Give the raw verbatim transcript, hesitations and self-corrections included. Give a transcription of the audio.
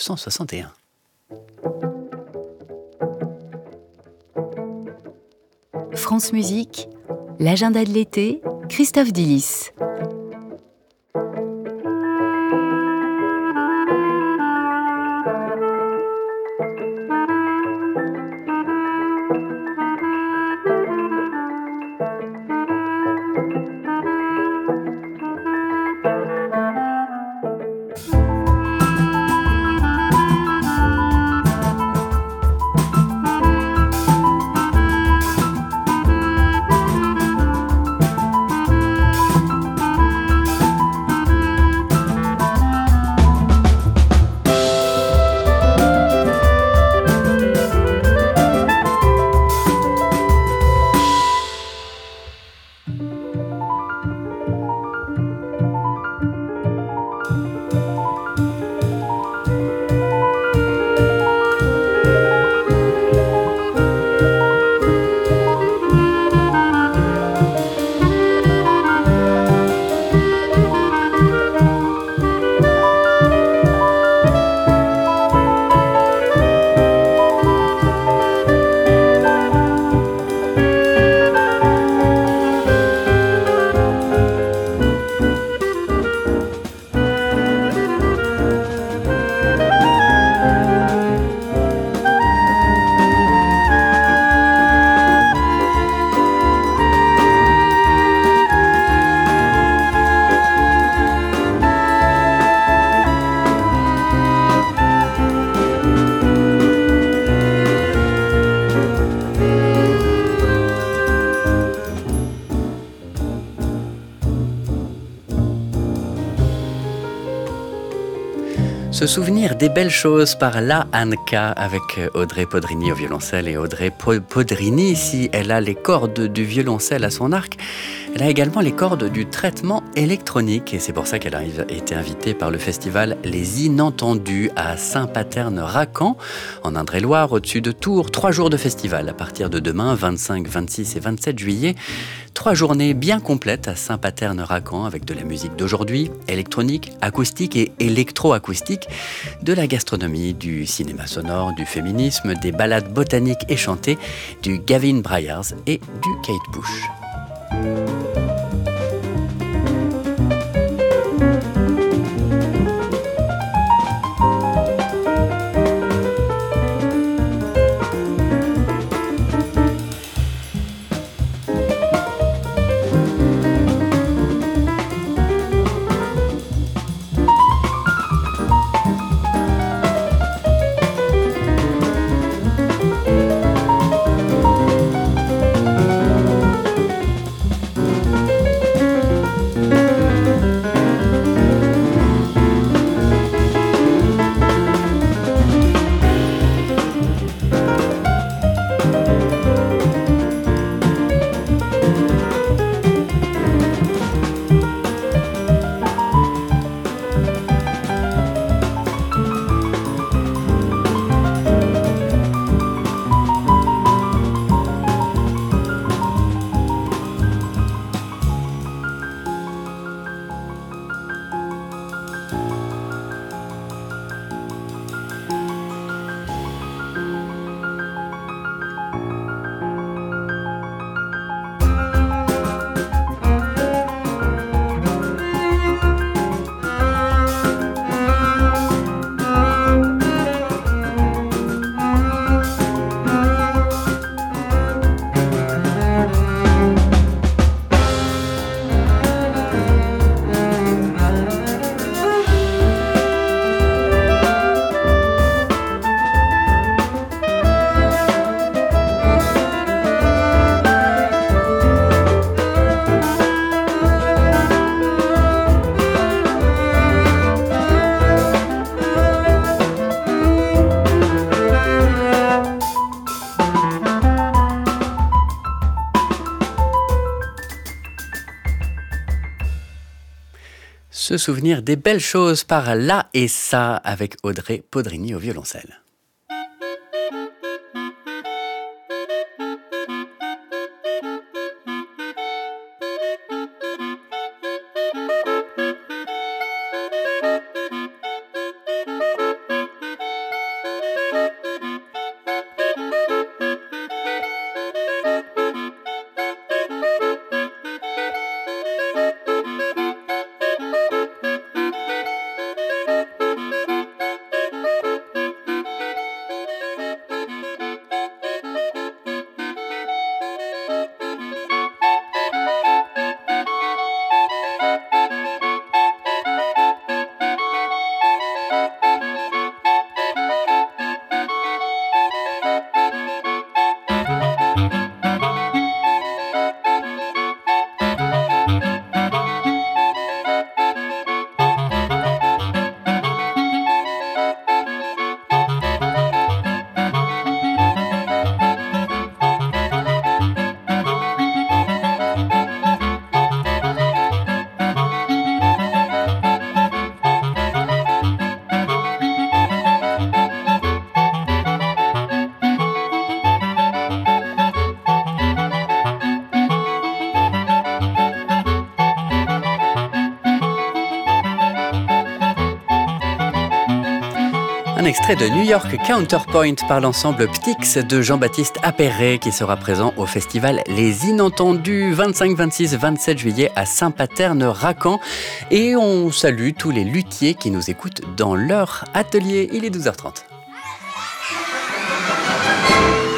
cent soixante et un. France Musique, l'agenda de l'été, Christophe Dillis. Se souvenir des belles choses par La Anka avec Audrey Podrini au violoncelle. Et Audrey Podrini, si elle a les cordes du violoncelle à son arc, elle a également les cordes du traitement électronique. Et c'est pour ça qu'elle a été invitée par le festival Les Inentendus à Saint-Paterne-Racan, en Indre-et-Loire, au-dessus de Tours. Trois jours de festival à partir de demain, vingt-cinq, vingt-six et vingt-sept juillet. Trois journées bien complètes à Saint-Paterne-Racan avec de la musique d'aujourd'hui, électronique, acoustique et électroacoustique, de la gastronomie, du cinéma sonore, du féminisme, des ballades botaniques et chantées, du Gavin Bryars et du Kate Bush. Se souvenir des belles choses par là et ça avec Audrey Podrini au violoncelle. Un extrait de New York Counterpoint par l'ensemble Ptix de Jean-Baptiste Appéré qui sera présent au festival Les Inentendus vingt-cinq, vingt-six, vingt-sept juillet à Saint-Paterne-Racan. Et on salue tous les luthiers qui nous écoutent dans leur atelier. Il est douze heures trente.